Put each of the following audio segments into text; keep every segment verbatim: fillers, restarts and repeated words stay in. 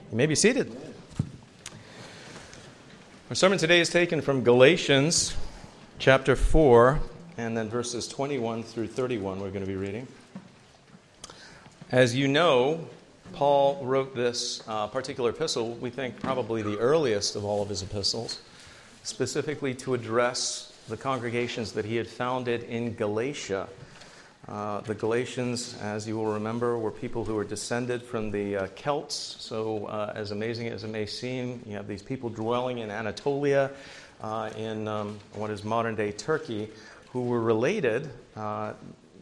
You may be seated. Our sermon today is taken from Galatians chapter four, and then verses twenty-one through thirty-one we're going to be reading. As you know, Paul wrote this uh, particular epistle, we think probably the earliest of all of his epistles, specifically to address the congregations that he had founded in Galatia. Uh, the Galatians, as you will remember, were people who were descended from the uh, Celts. So uh, as amazing as it may seem, you have these people dwelling in Anatolia, uh, in um, what is modern-day Turkey, who were related, uh,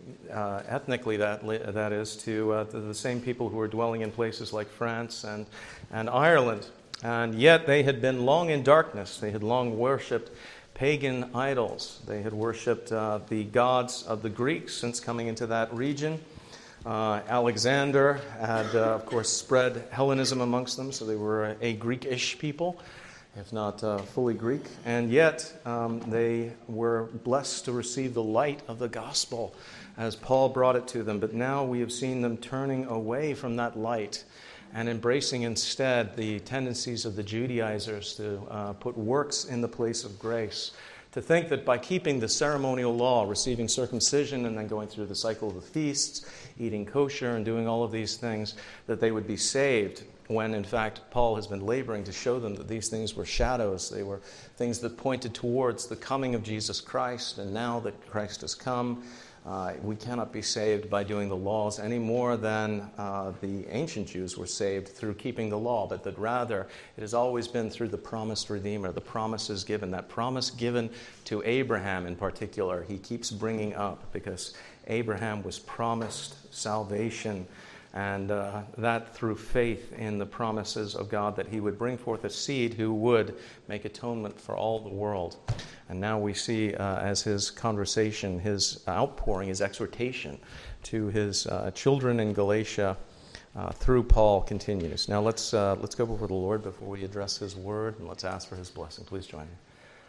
uh, ethnically that that is, to, uh, to the same people who were dwelling in places like France and, and Ireland. And yet they had been long in darkness. They had long worshipped pagan idols. They had worshipped uh, the gods of the Greeks since coming into that region. Uh, Alexander had, uh, of course, spread Hellenism amongst them, so they were a, a Greek-ish people, if not uh, fully Greek. And yet um, they were blessed to receive the light of the gospel as Paul brought it to them. But now we have seen them turning away from that light and embracing instead the tendencies of the Judaizers to uh, put works in the place of grace, to think that by keeping the ceremonial law, receiving circumcision and then going through the cycle of the feasts, eating kosher and doing all of these things, that they would be saved, when in fact Paul has been laboring to show them that these things were shadows. They were things that pointed towards the coming of Jesus Christ, and now that Christ has come, Uh, we cannot be saved by doing the laws any more than uh, the ancient Jews were saved through keeping the law, but that rather it has always been through the promised Redeemer, the promises given. That promise given to Abraham in particular, he keeps bringing up because Abraham was promised salvation, and uh, that through faith in the promises of God, that he would bring forth a seed who would make atonement for all the world. And now we see uh, as his conversation, his outpouring, his exhortation to his uh, children in Galatia uh, through Paul continues. Now let's uh, let's go before the Lord before we address his word, and let's ask for his blessing. Please join me.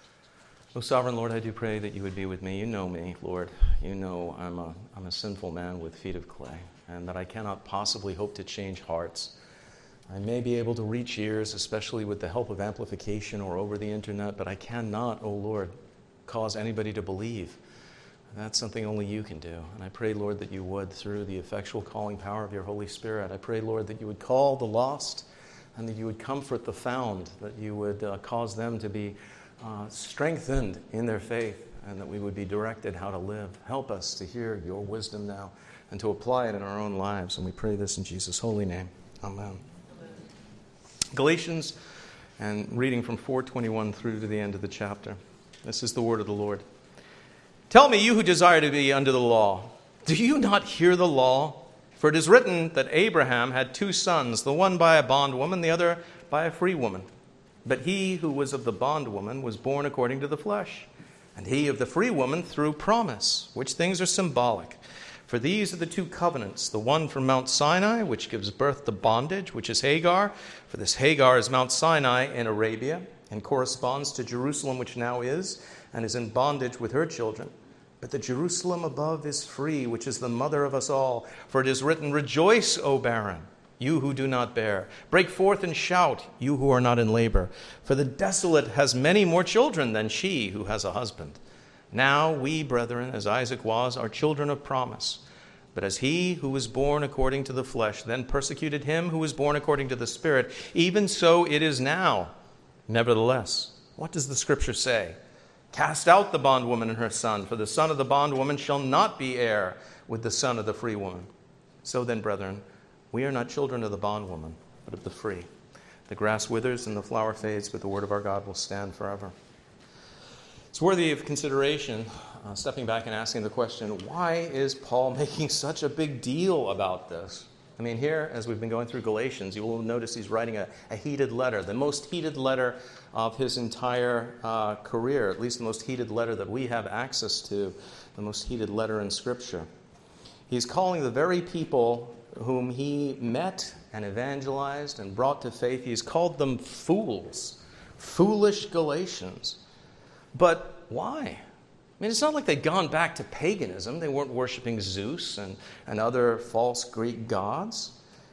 Oh, sovereign Lord, I do pray that you would be with me. You know me, Lord. You know I'm a I'm a sinful man with feet of clay, and that I cannot possibly hope to change hearts. I may be able to reach ears, especially with the help of amplification or over the internet, but I cannot, oh Lord, cause anybody to believe. That's something only you can do. And I pray, Lord, that you would, through the effectual calling power of your Holy Spirit. I pray, Lord, that you would call the lost and that you would comfort the found, that you would uh, cause them to be uh, strengthened in their faith, and that we would be directed how to live. Help us to hear your wisdom now and to apply it in our own lives. And we pray this in Jesus' holy name. Amen. Galatians, and reading from four twenty-one through to the end of the chapter. This is the word of the Lord. Tell me, you who desire to be under the law, do you not hear the law? For it is written that Abraham had two sons, the one by a bondwoman, the other by a free woman. But he who was of the bondwoman was born according to the flesh, and he of the free woman through promise, which things are symbolic. For these are the two covenants, the one from Mount Sinai, which gives birth to bondage, which is Hagar. For this Hagar is Mount Sinai in Arabia, and corresponds to Jerusalem, which now is, and is in bondage with her children. But the Jerusalem above is free, which is the mother of us all. For it is written, Rejoice, O barren, you who do not bear. Break forth and shout, you who are not in labor. For the desolate has many more children than she who has a husband. Now we, brethren, as Isaac was, are children of promise. But as he who was born according to the flesh then persecuted him who was born according to the Spirit, even so it is now. Nevertheless, what does the Scripture say? Cast out the bondwoman and her son, for the son of the bondwoman shall not be heir with the son of the free woman. So then, brethren, we are not children of the bondwoman, but of the free. The grass withers and the flower fades, but the word of our God will stand forever. It's worthy of consideration, uh, stepping back and asking the question, why is Paul making such a big deal about this? I mean, here, as we've been going through Galatians, you will notice he's writing a, a heated letter, the most heated letter of his entire uh, career, at least the most heated letter that we have access to, the most heated letter in Scripture. He's calling the very people whom he met and evangelized and brought to faith, he's called them fools, foolish Galatians. But why? I mean, it's not like they'd gone back to paganism. They weren't worshiping Zeus and, and other false Greek gods.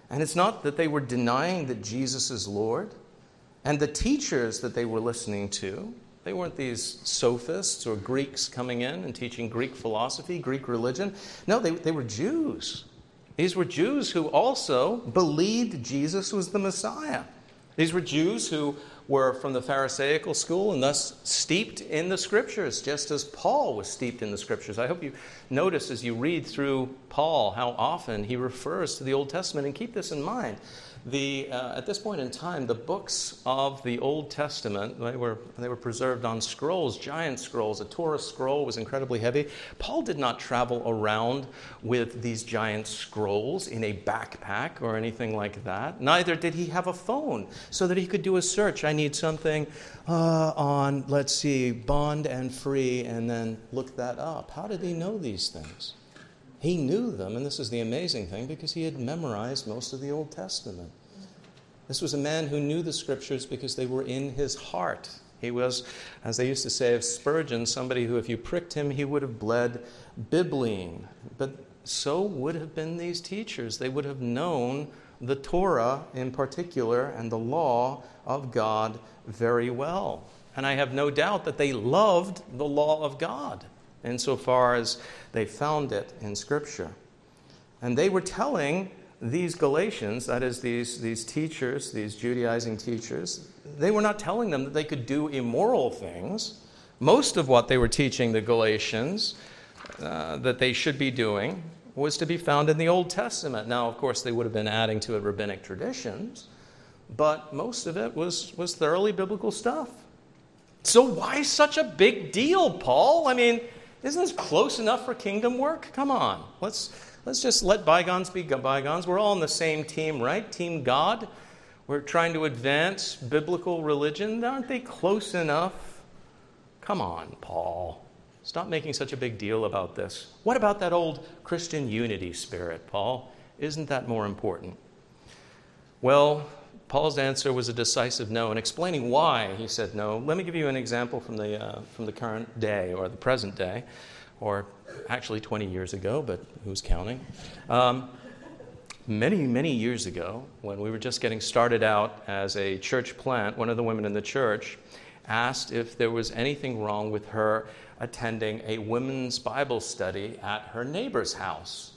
And it's not that they were denying that Jesus is Lord. And the teachers that they were listening to, they weren't these sophists or Greeks coming in and teaching Greek philosophy, Greek religion. No, they, they were Jews. These were Jews who also believed Jesus was the Messiah. These were Jews who were from the Pharisaical school and thus steeped in the Scriptures, just as Paul was steeped in the Scriptures. I hope you notice as you read through Paul how often he refers to the Old Testament. And keep this in mind. The, uh, at this point in time, the books of the Old Testament, they were, they were preserved on scrolls, giant scrolls. A Torah scroll was incredibly heavy. Paul did not travel around with these giant scrolls in a backpack or anything like that. Neither did he have a phone so that he could do a search. I need something uh, on, let's see, bond and free, and then look that up. How did he know these things? He knew them, and this is the amazing thing, because he had memorized most of the Old Testament. This was a man who knew the Scriptures because they were in his heart. He was, as they used to say of Spurgeon, somebody who if you pricked him, he would have bled bibline. But so would have been these teachers. They would have known the Torah in particular and the law of God very well. And I have no doubt that they loved the law of God insofar as they found it in Scripture. And they were telling these Galatians, that is, these, these teachers, these Judaizing teachers, they were not telling them that they could do immoral things. Most of what they were teaching the Galatians uh, that they should be doing was to be found in the Old Testament. Now, of course, they would have been adding to it rabbinic traditions, but most of it was, was thoroughly biblical stuff. So why such a big deal, Paul? I mean, isn't this close enough for kingdom work? Come on. Let's let's just let bygones be bygones. We're all on the same team, right? Team God. We're trying to advance biblical religion. Aren't they close enough? Come on, Paul. Stop making such a big deal about this. What about that old Christian unity spirit, Paul? Isn't that more important? Well, Paul's answer was a decisive no, and explaining why he said no, let me give you an example from the uh, from the current day, or the present day, or actually twenty years ago, but who's counting? Um, many, many years ago, when we were just getting started out as a church plant, one of the women in the church asked if there was anything wrong with her attending a women's Bible study at her neighbor's house.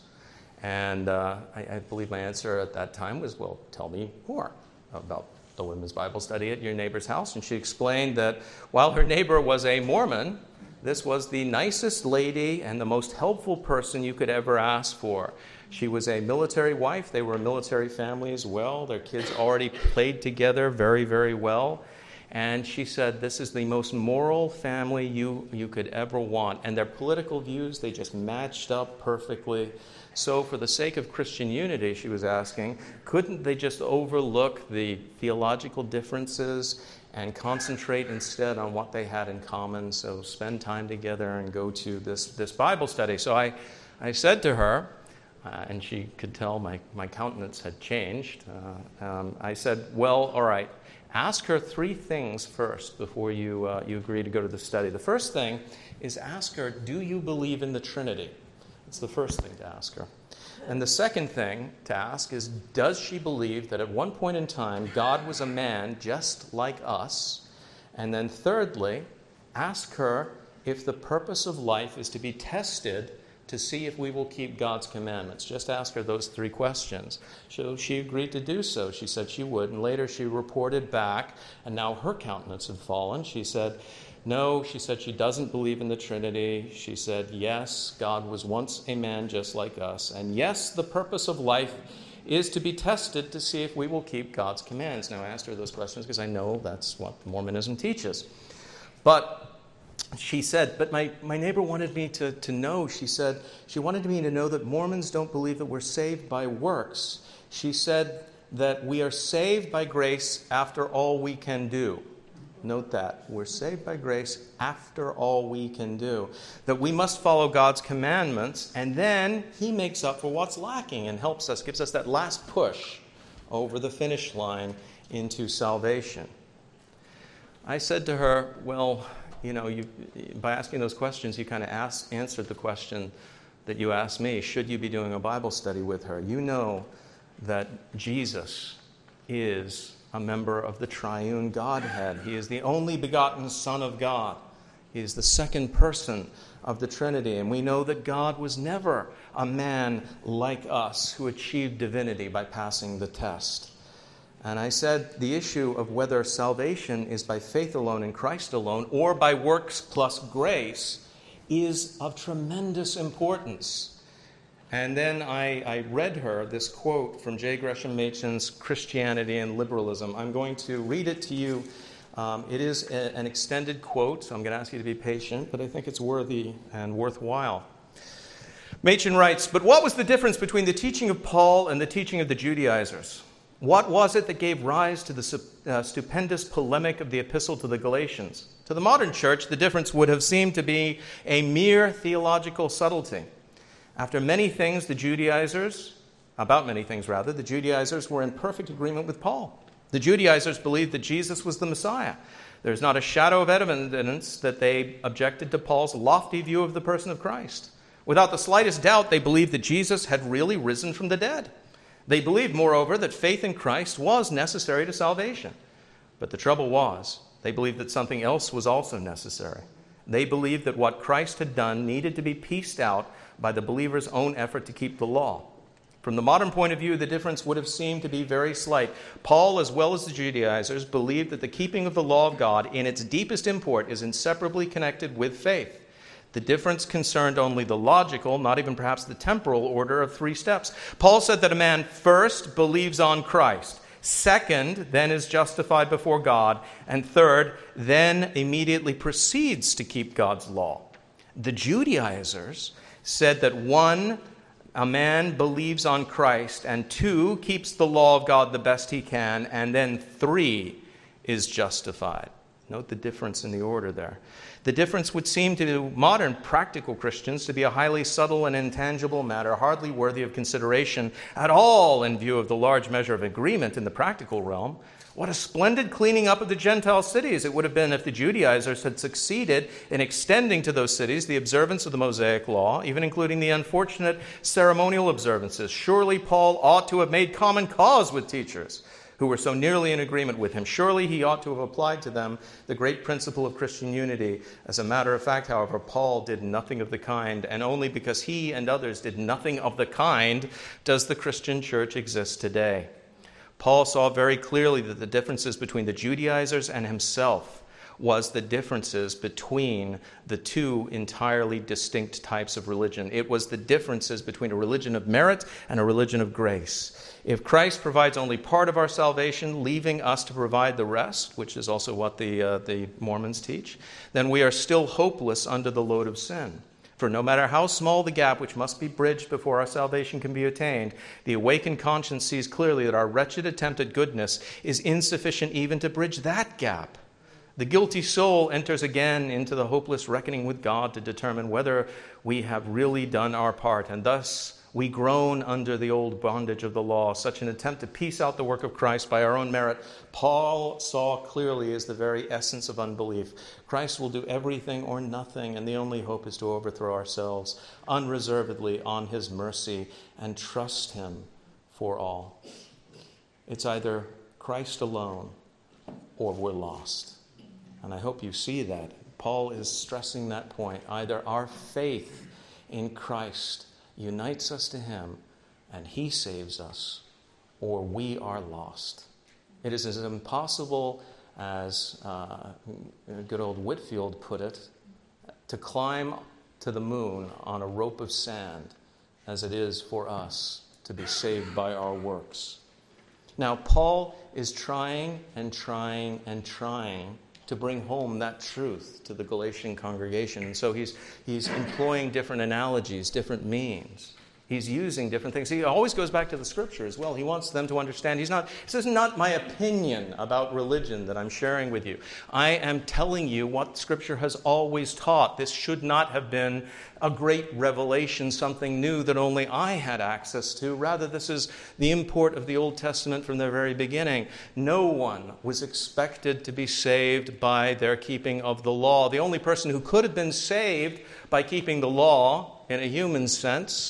And uh, I, I believe my answer at that time was, well, tell me more about the women's Bible study at your neighbor's house. And she explained that while her neighbor was a Mormon, this was the nicest lady and the most helpful person you could ever ask for. She was a military wife. They were a military family as well. Their kids already played together very, very well. And she said, this is the most moral family you, you could ever want. And their political views, they just matched up perfectly. So for the sake of Christian unity, she was asking, couldn't they just overlook the theological differences and concentrate instead on what they had in common? So spend time together and go to this, this Bible study. So I, I said to her, uh, and she could tell my, my countenance had changed. Uh, um, I said, well, all right, ask her three things first before you, uh, you agree to go to the study. The first thing is ask her, do you believe in the Trinity? It's the first thing to ask her. And the second thing to ask is, does she believe that at one point in time God was a man just like us? And then thirdly, ask her if the purpose of life is to be tested to see if we will keep God's commandments. Just ask her those three questions. So she agreed to do so. She said she would. And later she reported back, and now her countenance had fallen. She said, no, she said she doesn't believe in the Trinity. She said, yes, God was once a man just like us. And yes, the purpose of life is to be tested to see if we will keep God's commands. Now, I asked her those questions because I know that's what Mormonism teaches. But she said, but my, my neighbor wanted me to, to know, she said, she wanted me to know that Mormons don't believe that we're saved by works. She said that we are saved by grace after all we can do. Note that. We're saved by grace after all we can do. That we must follow God's commandments, and then He makes up for what's lacking and helps us, gives us that last push over the finish line into salvation. I said to her, well, you know, you, by asking those questions, you kind of asked, answered the question that you asked me, should you be doing a Bible study with her? You know that Jesus is a member of the triune Godhead. He is the only begotten Son of God. He is the second person of the Trinity. And we know that God was never a man like us who achieved divinity by passing the test. And I said the issue of whether salvation is by faith alone in Christ alone or by works plus grace is of tremendous importance. And then I, I read her this quote from J. Gresham Machen's Christianity and Liberalism. I'm going to read it to you. Um, it is a, an extended quote, so I'm going to ask you to be patient, but I think it's worthy and worthwhile. Machen writes, "But what was the difference between the teaching of Paul and the teaching of the Judaizers? What was it that gave rise to the uh, stupendous polemic of the epistle to the Galatians? To the modern church, the difference would have seemed to be a mere theological subtlety. After many things, the Judaizers, about many things rather, the Judaizers were in perfect agreement with Paul. The Judaizers believed that Jesus was the Messiah. There's not a shadow of evidence that they objected to Paul's lofty view of the person of Christ. Without the slightest doubt, they believed that Jesus had really risen from the dead. They believed, moreover, that faith in Christ was necessary to salvation. But the trouble was, they believed that something else was also necessary. They believed that what Christ had done needed to be pieced out by the believer's own effort to keep the law. From the modern point of view, the difference would have seemed to be very slight. Paul, as well as the Judaizers, believed that the keeping of the law of God in its deepest import is inseparably connected with faith. The difference concerned only the logical, not even perhaps the temporal order of three steps. Paul said that a man first believes on Christ, second, then is justified before God, and third, then immediately proceeds to keep God's law. The Judaizers said that one, a man believes on Christ, and two, keeps the law of God the best he can, and then three, is justified. Note the difference in the order there. The difference would seem to modern practical Christians to be a highly subtle and intangible matter, hardly worthy of consideration at all in view of the large measure of agreement in the practical realm. What a splendid cleaning up of the Gentile cities it would have been if the Judaizers had succeeded in extending to those cities the observance of the Mosaic law, even including the unfortunate ceremonial observances. Surely Paul ought to have made common cause with teachers who were so nearly in agreement with him. Surely he ought to have applied to them the great principle of Christian unity. As a matter of fact, however, Paul did nothing of the kind, and only because he and others did nothing of the kind does the Christian church exist today. Paul saw very clearly that the differences between the Judaizers and himself was the differences between the two entirely distinct types of religion. It was the differences between a religion of merit and a religion of grace. If Christ provides only part of our salvation, leaving us to provide the rest, which is also what the, uh, the Mormons teach, then we are still hopeless under the load of sin. For no matter how small the gap which must be bridged before our salvation can be attained, the awakened conscience sees clearly that our wretched attempt at goodness is insufficient even to bridge that gap. The guilty soul enters again into the hopeless reckoning with God to determine whether we have really done our part, and thus we groan under the old bondage of the law. Such an attempt to piece out the work of Christ by our own merit, Paul saw clearly is the very essence of unbelief. Christ will do everything or nothing, and the only hope is to overthrow ourselves unreservedly on his mercy and trust him for all. It's either Christ alone or we're lost. And I hope you see that. Paul is stressing that point. Either our faith in Christ unites us to him and he saves us, or we are lost. It is as impossible as uh, good old Whitefield put it, to climb to the moon on a rope of sand as it is for us to be saved by our works. Now, Paul is trying and trying and trying to bring home that truth to the Galatian congregation. And so he's, he's employing different analogies, different means. He's using different things. He always goes back to the Scripture as well. He wants them to understand. He's not, this is not my opinion about religion that I'm sharing with you. I am telling you what Scripture has always taught. This should not have been a great revelation, something new that only I had access to. Rather, this is the import of the Old Testament from the very beginning. No one was expected to be saved by their keeping of the law. The only person who could have been saved by keeping the law, in a human sense,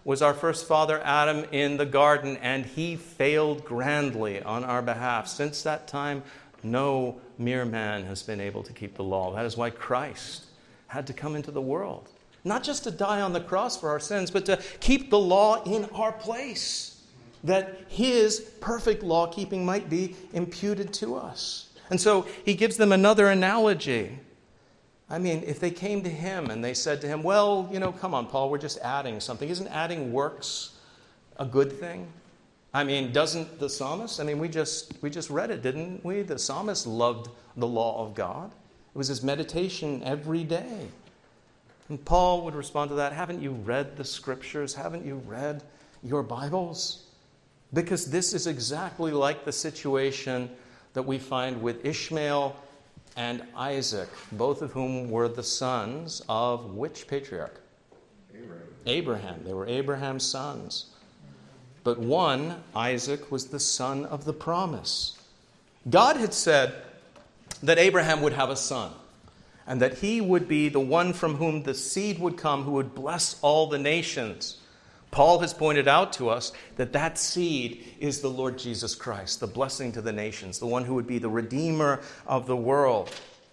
was our first father Adam in the garden, and he failed grandly on our behalf. Since that time, no mere man has been able to keep the law. That is why Christ had to come into the world. Not just to die on the cross for our sins, but to keep the law in our place, that his perfect law-keeping might be imputed to us. And so he gives them another analogy. I mean, if they came to him and they said to him, well, you know, come on, Paul, we're just adding something. Isn't adding works a good thing? I mean, doesn't the psalmist? I mean, we just we just read it, didn't we? The psalmist loved the law of God. It was his meditation every day. And Paul would respond to that, haven't you read the scriptures? Haven't you read your Bibles? Because this is exactly like the situation that we find with Ishmael and Isaac, both of whom were the sons of which patriarch? Abraham. Abraham. They were Abraham's sons. But one, Isaac, was the son of the promise. God had said that Abraham would have a son, and that he would be the one from whom the seed would come who would bless all the nations. Paul has pointed out to us that that seed is the Lord Jesus Christ, the blessing to the nations, the one who would be the Redeemer of the world.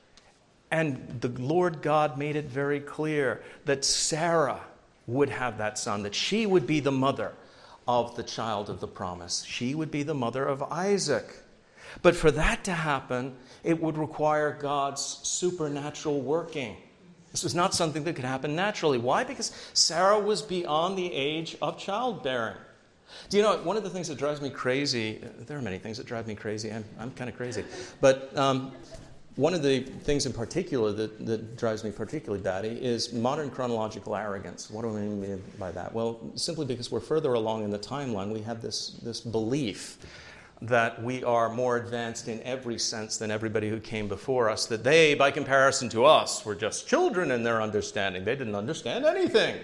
And the Lord God made it very clear that Sarah would have that son, that she would be the mother of the child of the promise. She would be the mother of Isaac. But for that to happen, it would require God's supernatural working. This was not something that could happen naturally. Why? Because Sarah was beyond the age of childbearing. Do you know, one of the things that drives me crazy, there are many things that drive me crazy. I'm, I'm kind of crazy. But um, one of the things in particular that, that drives me particularly batty is modern chronological arrogance. What do I mean by that? Well, simply because we're further along in the timeline, we have this, this belief that we are more advanced in every sense than everybody who came before us, that they, by comparison to us, were just children in their understanding. They didn't understand anything.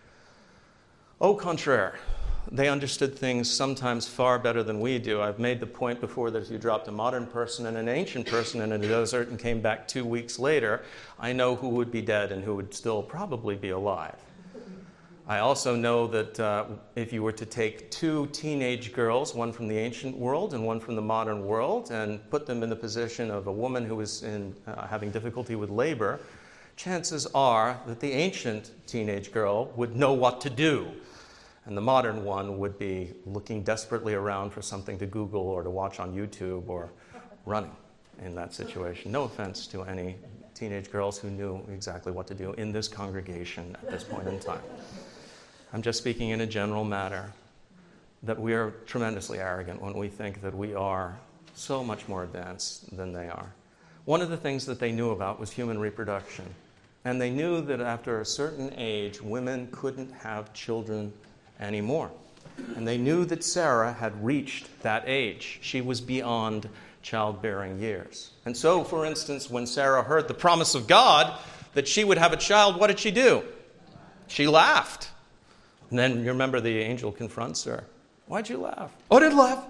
Au contraire, they understood things sometimes far better than we do. I've made the point before that if you dropped a modern person and an ancient person in a desert and came back two weeks later, I know who would be dead and who would still probably be alive. I also know that uh, if you were to take two teenage girls, one from the ancient world and one from the modern world, and put them in the position of a woman who is in, uh, having difficulty with labor, chances are that the ancient teenage girl would know what to do, and the modern one would be looking desperately around for something to Google or to watch on YouTube or running in that situation. No offense to any teenage girls who knew exactly what to do in this congregation at this point in time. I'm just speaking in a general matter, that we are tremendously arrogant when we think that we are so much more advanced than they are. One of the things that they knew about was human reproduction. And they knew that after a certain age, women couldn't have children anymore. And they knew that Sarah had reached that age. She was beyond childbearing years. And so, for instance, when Sarah heard the promise of God that she would have a child, what did she do? She laughed. And then you remember the angel confronts her. Why'd you laugh? Oh, I didn't laugh.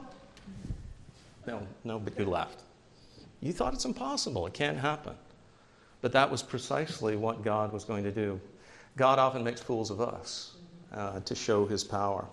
No, no, but you laughed. You thought it's impossible. It can't happen. But that was precisely what God was going to do. God often makes fools of us uh, to show his power.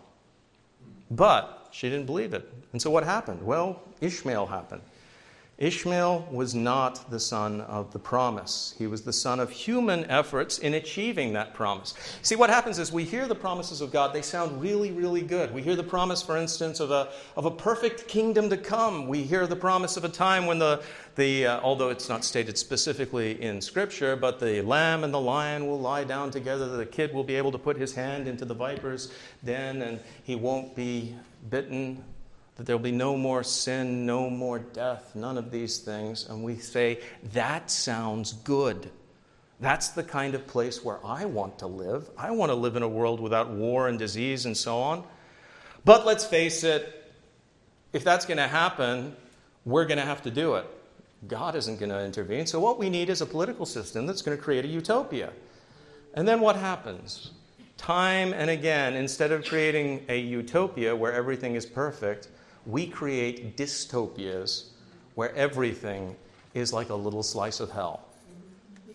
But she didn't believe it. And so what happened? Well, Ishmael happened. Ishmael was not the son of the promise. He was the son of human efforts in achieving that promise. See, what happens is we hear the promises of God. They sound really, really good. We hear the promise, for instance, of a of a perfect kingdom to come. We hear the promise of a time when the, the uh, although it's not stated specifically in Scripture, but the lamb and the lion will lie down together. The kid will be able to put his hand into the viper's den, and he won't be bitten. That there will be no more sin, no more death, none of these things. And we say, that sounds good. That's the kind of place where I want to live. I want to live in a world without war and disease and so on. But let's face it, if that's going to happen, we're going to have to do it. God isn't going to intervene. So what we need is a political system that's going to create a utopia. And then what happens? Time and again, instead of creating a utopia where everything is perfect, we create dystopias where everything is like a little slice of hell.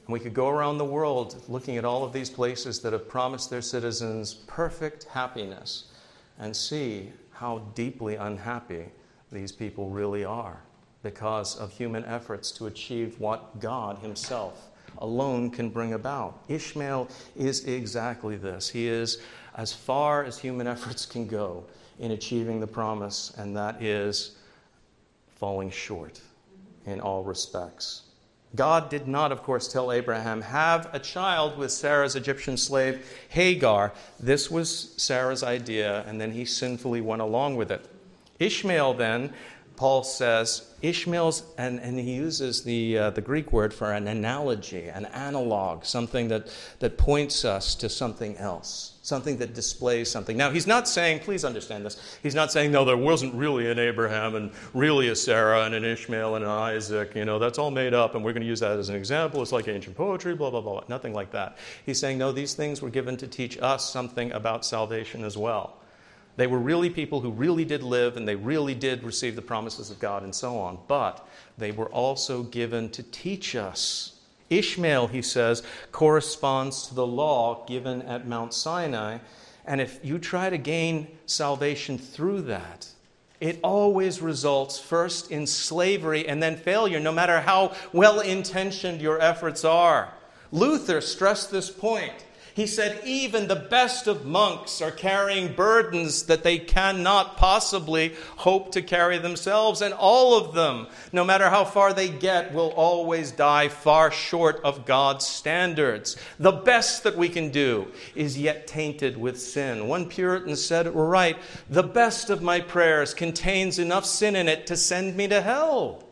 And we could go around the world looking at all of these places that have promised their citizens perfect happiness and see how deeply unhappy these people really are because of human efforts to achieve what God himself alone can bring about. Ishmael is exactly this. He is as far as human efforts can go in achieving the promise, and that is falling short in all respects. God did not, of course, tell Abraham, have a child with Sarah's Egyptian slave, Hagar. This was Sarah's idea, and then he sinfully went along with it. Ishmael, then, Paul says, Ishmael's, and, and he uses the uh, the Greek word for an analogy, an analog, something that, that points us to something else, something that displays something. Now, he's not saying, please understand this, he's not saying, no, there wasn't really an Abraham and really a Sarah and an Ishmael and an Isaac, you know, that's all made up and we're going to use that as an example. It's like ancient poetry, blah, blah, blah, nothing like that. He's saying, no, these things were given to teach us something about salvation as well. They were really people who really did live and they really did receive the promises of God and so on. But they were also given to teach us. Ishmael, he says, corresponds to the law given at Mount Sinai. And if you try to gain salvation through that, it always results first in slavery and then failure, no matter how well-intentioned your efforts are. Luther stressed this point. He said, even the best of monks are carrying burdens that they cannot possibly hope to carry themselves. And all of them, no matter how far they get, will always die far short of God's standards. The best that we can do is yet tainted with sin. One Puritan said it right, the best of my prayers contains enough sin in it to send me to hell.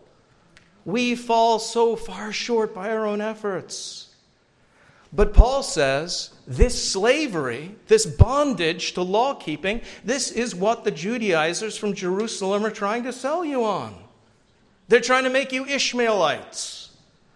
We fall so far short by our own efforts. But Paul says, this slavery, this bondage to law-keeping, this is what the Judaizers from Jerusalem are trying to sell you on. They're trying to make you Ishmaelites.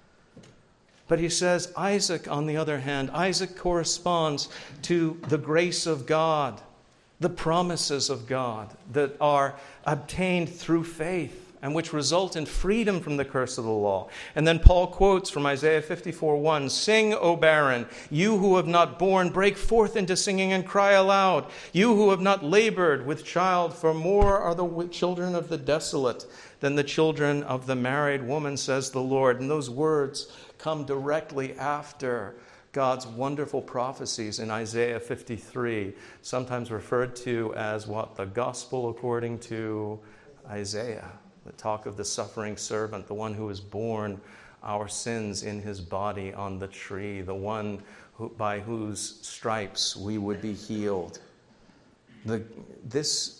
But he says, Isaac, on the other hand, Isaac corresponds to the grace of God, the promises of God that are obtained through faith, and which result in freedom from the curse of the law. And then Paul quotes from Isaiah fifty-four one, sing, O barren, you who have not borne, break forth into singing and cry aloud. You who have not labored with child, for more are the children of the desolate than the children of the married woman, says the Lord. And those words come directly after God's wonderful prophecies in Isaiah fifty-three, sometimes referred to as what? The gospel according to Isaiah. The talk of the suffering servant, the one who has borne our sins in his body on the tree, the one who, by whose stripes we would be healed. The, this,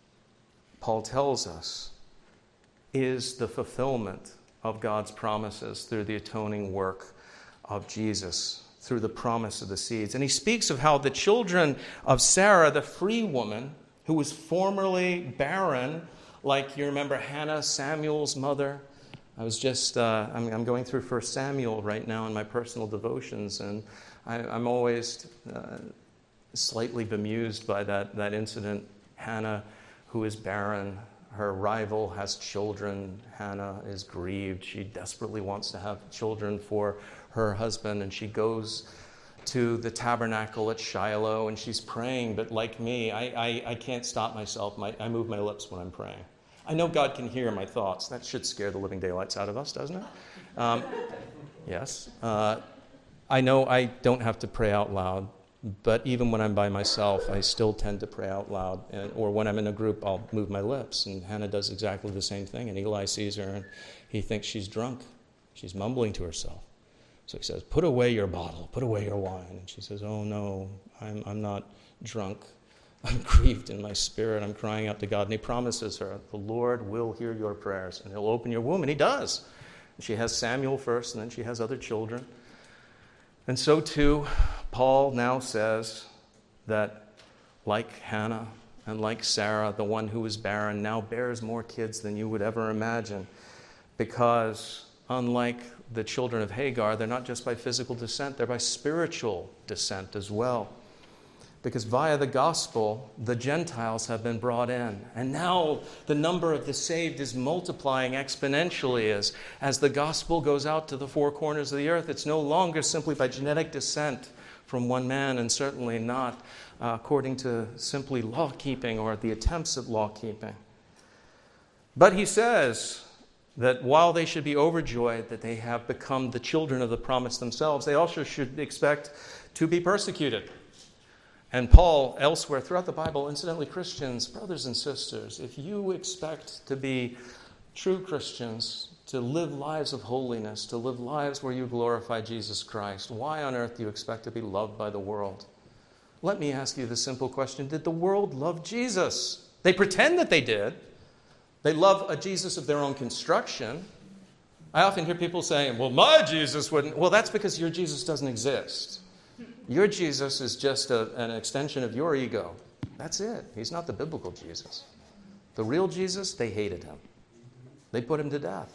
Paul tells us, is the fulfillment of God's promises through the atoning work of Jesus, through the promise of the seeds. And he speaks of how the children of Sarah, the free woman, who was formerly barren, like you remember Hannah, Samuel's mother. I was just, uh, I'm, I'm going through First Samuel right now in my personal devotions, and I, I'm always uh, slightly bemused by that, that incident. Hannah, who is barren, her rival has children. Hannah is grieved. She desperately wants to have children for her husband, and she goes to the tabernacle at Shiloh, and she's praying, but like me, I, I, I can't stop myself. My, I move my lips when I'm praying. I know God can hear my thoughts. That should scare the living daylights out of us, doesn't it? Um, yes. Uh, I know I don't have to pray out loud, but even when I'm by myself, I still tend to pray out loud. And, or when I'm in a group, I'll move my lips. And Hannah does exactly the same thing. And Eli sees her, and he thinks she's drunk. She's mumbling to herself. So he says, put away your bottle, put away your wine. And she says, oh, no, I'm, I'm not drunk. I'm grieved in my spirit. I'm crying out to God. And he promises her, the Lord will hear your prayers, and he'll open your womb. And he does. She has Samuel first, and then she has other children. And so, too, Paul now says that, like Hannah and like Sarah, the one who is barren now bears more kids than you would ever imagine. Because, unlike the children of Hagar, they're not just by physical descent, they're by spiritual descent as well. Because via the gospel, the Gentiles have been brought in. And now the number of the saved is multiplying exponentially as, as the gospel goes out to the four corners of the earth. It's no longer simply by genetic descent from one man, and certainly not uh, according to simply law-keeping or the attempts at law-keeping. But he says that while they should be overjoyed that they have become the children of the promise themselves, they also should expect to be persecuted. And Paul, elsewhere throughout the Bible, incidentally, Christians, brothers and sisters, if you expect to be true Christians, to live lives of holiness, to live lives where you glorify Jesus Christ, why on earth do you expect to be loved by the world? Let me ask you the simple question, did the world love Jesus? They pretend that they did. They love a Jesus of their own construction. I often hear people saying, well, my Jesus wouldn't. Well, that's because your Jesus doesn't exist. Your Jesus is just a, an extension of your ego. That's it. He's not the biblical Jesus. The real Jesus, they hated him. They put him to death.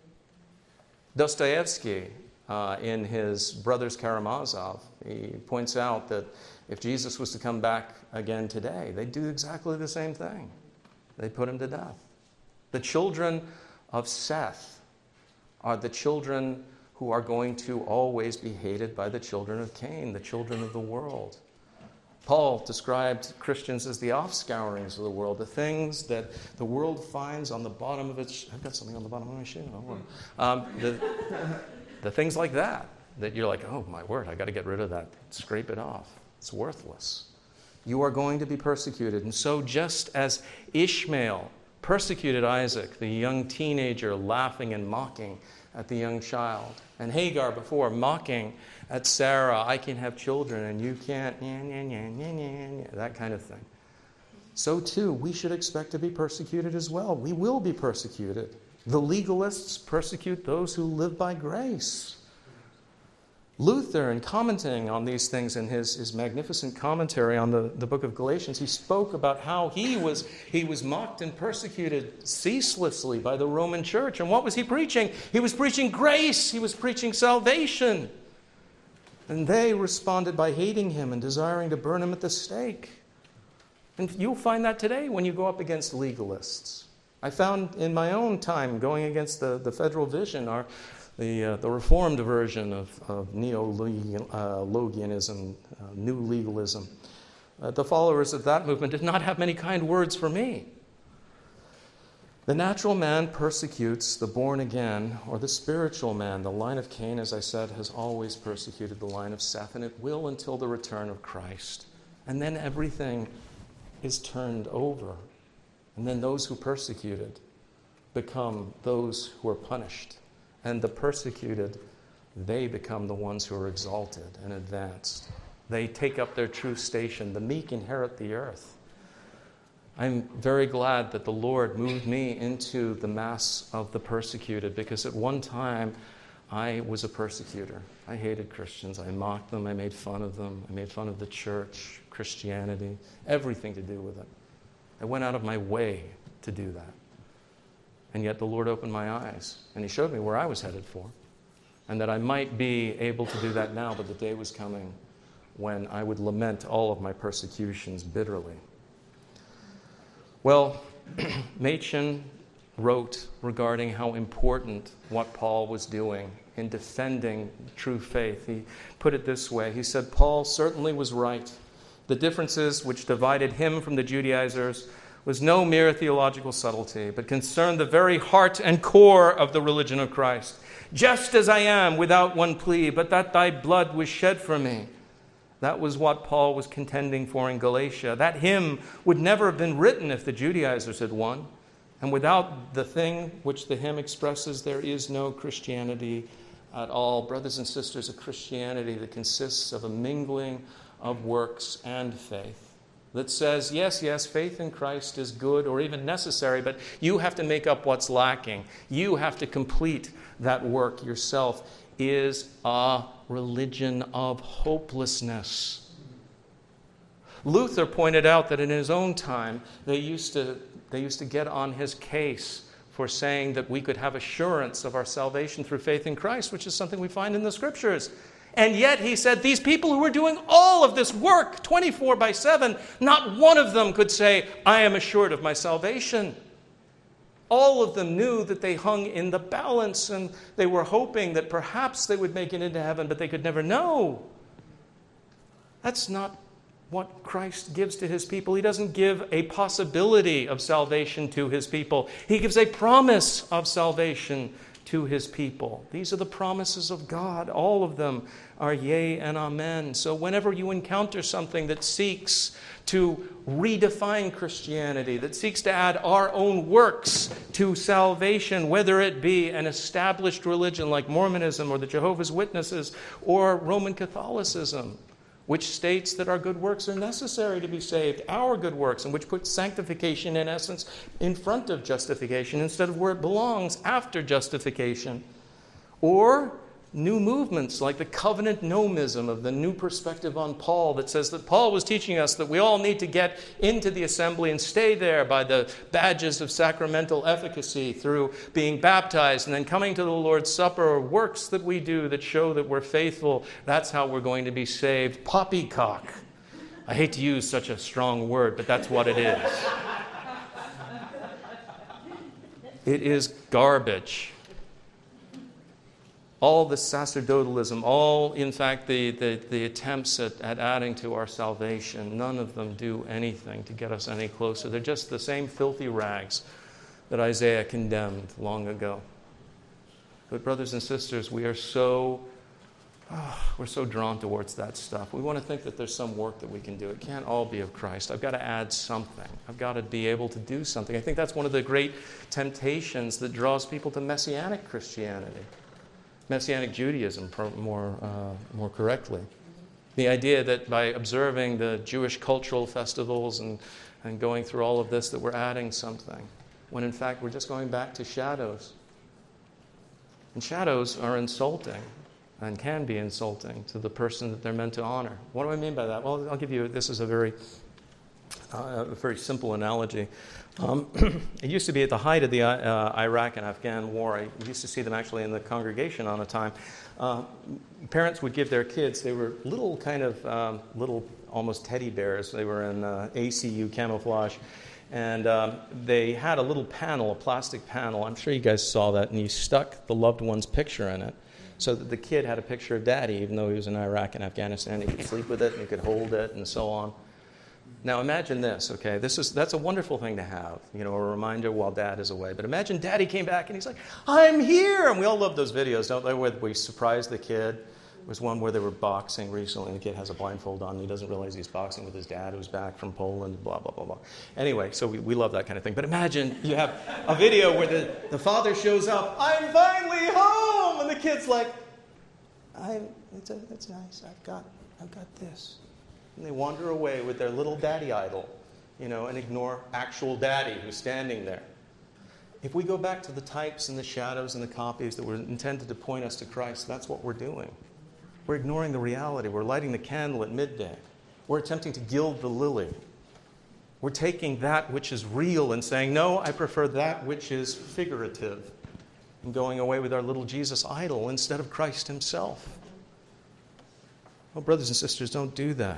Dostoevsky, uh, in his Brothers Karamazov, he points out that if Jesus was to come back again today, they'd do exactly the same thing. They'd put him to death. The children of Seth are the children who are going to always be hated by the children of Cain, the children of the world. Paul described Christians as the offscourings of the world, the things that the world finds on the bottom of its... I've got something on the bottom of my shoe. Um, the, the things like that, that you're like, oh, my word, I've got to get rid of that. Scrape it off. It's worthless. You are going to be persecuted. And so just as Ishmael persecuted Isaac, the young teenager laughing and mocking at the young child, and Hagar before mocking at Sarah, I can have children and you can't, nya, nya, nya, nya, nya, nya, that kind of thing. So too, we should expect to be persecuted as well. We will be persecuted. The legalists persecute those who live by grace. Luther, in commenting on these things in his, his magnificent commentary on the, the book of Galatians, he spoke about how he was, he was mocked and persecuted ceaselessly by the Roman church. And what was he preaching? He was preaching grace. He was preaching salvation. And they responded by hating him and desiring to burn him at the stake. And you'll find that today when you go up against legalists. I found in my own time going against the, the Federal Vision, our The, uh, the reformed version of, of neo-Logianism, uh, new legalism. Uh, the followers of that movement did not have many kind words for me. The natural man persecutes the born again, or the spiritual man. The line of Cain, as I said, has always persecuted the line of Seth, and it will until the return of Christ. And then everything is turned over. And then those who persecuted become those who are punished. And the persecuted, they become the ones who are exalted and advanced. They take up their true station. The meek inherit the earth. I'm very glad that the Lord moved me into the mass of the persecuted, because at one time I was a persecutor. I hated Christians. I mocked them. I made fun of them. I made fun of the church, Christianity, everything to do with it. I went out of my way to do that. And yet the Lord opened my eyes, and he showed me where I was headed for, and that I might be able to do that now, but the day was coming when I would lament all of my persecutions bitterly. Well, Machen wrote regarding how important what Paul was doing in defending true faith. He put it this way. He said, Paul certainly was right. The differences which divided him from the Judaizers was no mere theological subtlety, but concerned the very heart and core of the religion of Christ. Just as I am, without one plea, but that thy blood was shed for me. That was what Paul was contending for in Galatia. That hymn would never have been written if the Judaizers had won. And without the thing which the hymn expresses, there is no Christianity at all. Brothers and sisters, a Christianity that consists of a mingling of works and faith. That says, yes, yes, faith in Christ is good or even necessary, but you have to make up what's lacking. You have to complete that work yourself, is a religion of hopelessness. Luther pointed out that in his own time, they used to, they used to get on his case for saying that we could have assurance of our salvation through faith in Christ, which is something we find in the Scriptures. And yet he said, these people who were doing all of this work twenty-four by seven, not one of them could say, I am assured of my salvation. All of them knew that they hung in the balance, and they were hoping that perhaps they would make it into heaven, but they could never know. That's not what Christ gives to his people. He doesn't give a possibility of salvation to his people. He gives a promise of salvation to his people. These are the promises of God. All of them are yea and amen. So whenever you encounter something that seeks to redefine Christianity, that seeks to add our own works to salvation, whether it be an established religion like Mormonism or the Jehovah's Witnesses or Roman Catholicism, which states that our good works are necessary to be saved, our good works, and which puts sanctification, in essence, in front of justification instead of where it belongs, after justification. Or new movements like the covenant nomism of the New Perspective on Paul that says that Paul was teaching us that we all need to get into the assembly and stay there by the badges of sacramental efficacy through being baptized and then coming to the Lord's Supper, or works that we do that show that we're faithful. That's how we're going to be saved. Poppycock. I hate to use such a strong word, but that's what it is. It is garbage. All the sacerdotalism, all, in fact, the, the, the attempts at, at adding to our salvation, none of them do anything to get us any closer. They're just the same filthy rags that Isaiah condemned long ago. But brothers and sisters, we are so, oh, we're so drawn towards that stuff. We want to think that there's some work that we can do. It can't all be of Christ. I've got to add something. I've got to be able to do something. I think that's one of the great temptations that draws people to Messianic Christianity. Messianic Judaism, more, uh, more correctly. The idea that by observing the Jewish cultural festivals and, and going through all of this that we're adding something, when in fact we're just going back to shadows. And shadows are insulting and can be insulting to the person that they're meant to honor. What do I mean by that? Well, I'll give you, this is a very, uh, a very simple analogy. Um, it used to be at the height of the uh, Iraq and Afghan war. I used to see them actually in the congregation on a time. Uh, parents would give their kids, they were little kind of, um, little almost teddy bears. They were in uh, A C U camouflage. And um, they had a little panel, a plastic panel. I'm sure you guys saw that. And you stuck the loved one's picture in it so that the kid had a picture of daddy, even though he was in Iraq and Afghanistan. He could sleep with it and he could hold it and so on. Now imagine this, okay? This is that's a wonderful thing to have, you know, a reminder while Dad is away. But imagine Daddy came back and he's like, "I'm here!" And we all love those videos, don't they? Where we surprise the kid. There was one where they were boxing recently, and the kid has a blindfold on, and he doesn't realize he's boxing with his dad, who's back from Poland. Blah blah blah blah. Anyway, so we, we love that kind of thing. But imagine you have a video where the, the father shows up. "I'm finally home," and the kid's like, "I it's a, it's nice. I've got I've got this." And they wander away with their little daddy idol, you know, and ignore actual daddy who's standing there. If we go back to the types and the shadows and the copies that were intended to point us to Christ, that's what we're doing. We're ignoring the reality. We're lighting the candle at midday. We're attempting to gild the lily. We're taking that which is real and saying, no, I prefer that which is figurative, and going away with our little Jesus idol instead of Christ himself. Well, brothers and sisters, don't do that.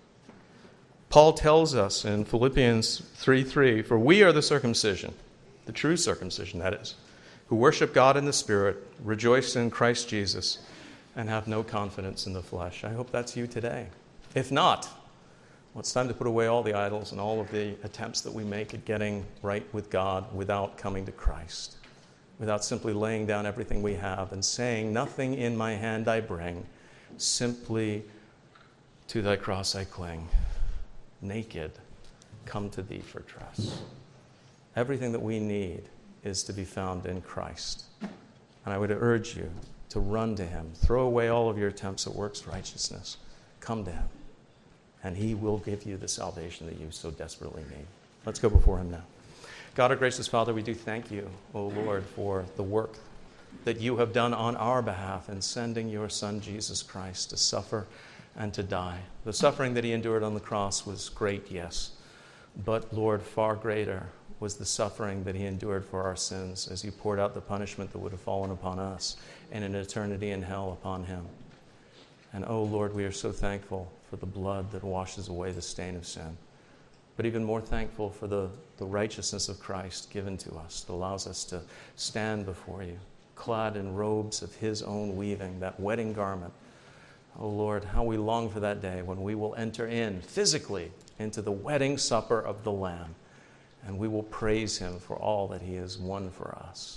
Paul tells us in Philippians three three, "For we are the circumcision," the true circumcision, that is, "who worship God in the Spirit, rejoice in Christ Jesus, and have no confidence in the flesh." I hope that's you today. If not, well, it's time to put away all the idols and all of the attempts that we make at getting right with God without coming to Christ, without simply laying down everything we have and saying, "Nothing in my hand I bring, simply to thy cross I cling. Naked, come to thee for dress." Everything that we need is to be found in Christ. And I would urge you to run to him. Throw away all of your attempts at works righteousness. Come to him. And he will give you the salvation that you so desperately need. Let's go before him now. God, our gracious Father, we do thank you, O Lord, for the work that you have done on our behalf in sending your Son, Jesus Christ, to suffer and to die. The suffering that he endured on the cross was great, yes. But, Lord, far greater was the suffering that he endured for our sins as he poured out the punishment that would have fallen upon us and an eternity in hell upon him. And oh Lord, we are so thankful for the blood that washes away the stain of sin. But even more thankful for the, the righteousness of Christ given to us that allows us to stand before you, clad in robes of his own weaving, that wedding garment. Oh Lord, how we long for that day when we will enter in physically into the wedding supper of the Lamb, and we will praise him for all that he has won for us.